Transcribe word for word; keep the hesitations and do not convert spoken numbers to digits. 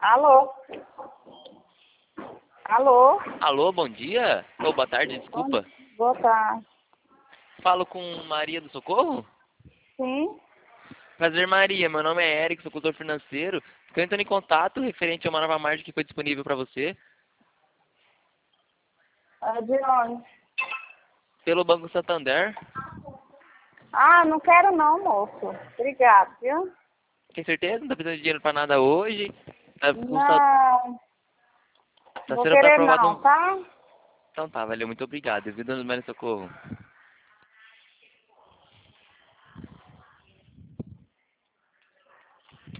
Alô? Alô? Alô, bom dia? Ou boa tarde, desculpa. Boa tarde. Falo com Maria do Socorro? Sim? Prazer, Maria. Meu nome é Eric, sou consultor financeiro. Estou entrando em contato referente a uma nova margem que foi disponível para você É de onde? pelo Banco Santander. Ah, não quero não, moço. Obrigado, viu? Tem certeza? Não está precisando de dinheiro para nada hoje? Tá, com sal... Não, tá vou sendo para querer aprovado não, um... tá? Então tá, valeu. Muito obrigado. Viu, dona Maria do Socorro?